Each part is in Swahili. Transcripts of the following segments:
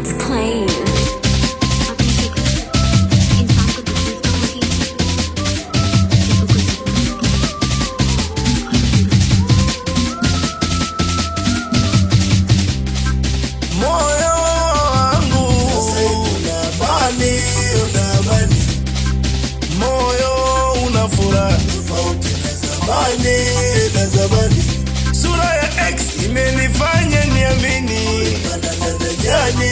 It's plain. Na zamani sura ya X imenifanya niamini jani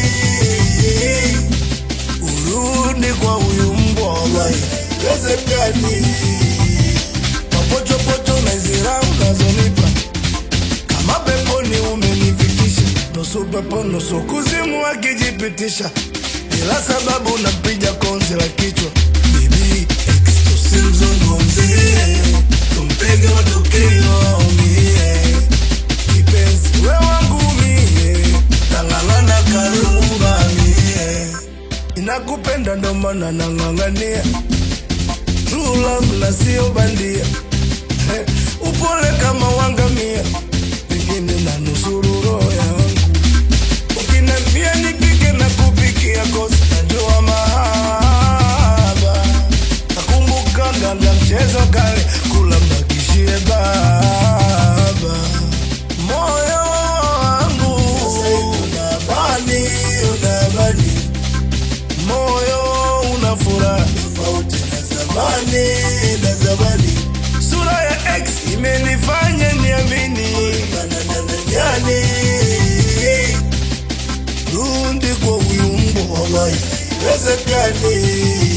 urudi kwa huyu mbwa wallahi wezekani mapocho pocho na zira unazonipa kama peponi umenifikisha nusu pepo nusu kuzimu akijipitisha bila sababu napiga konzi la kichwa bibi X tusimzungumzie tumpige matukio mie kipenzi we wangu mie tangalana karumba mie inakupenda ndo maana nang'ang'ania true love na sio bandia upole kama wangamia pengine na nusuru roho yangu ukiniambia nipike na kupikia kosi najua mahaba nakumbuka nganga mchezo kale kula mbakishie baba moyo wangu unabani moyo unafuraha tofauti na zamani sura ya X imenifanya niamini jani rundi kwa huyu mbwa wallahi wezekani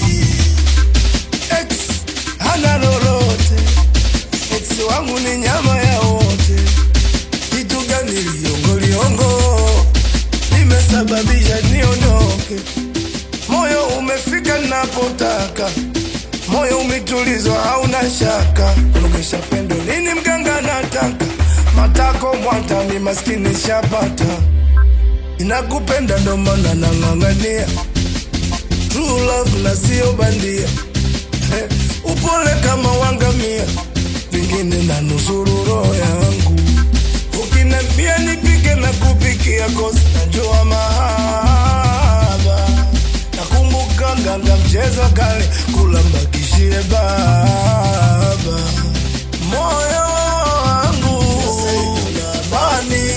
X hana lolote X wangu ni nyama ya wote kitu gani liongo limesababisha niondoke moyo umefika napotaka moyo umetulizwa hauna shaka unugesha pendo nini mganga nataka matako mwantami maskini shapata inakupenda ndo maana nang'ang'ania true love na sio bandia upole kama wangamia vingine na nusuru roho yangu ukiniambia nipike na kupikia kosi najua mahaba nakumbuka nganga mchezo kale kula mbakishie baba moyo wangu unabani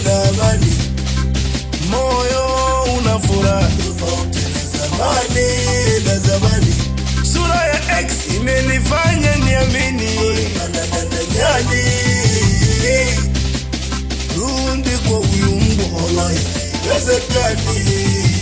moyo unafuraha tofauti na zamani sura ya X imenifanya niamini jani rundi kwa huyu mbwa wallahi wezekani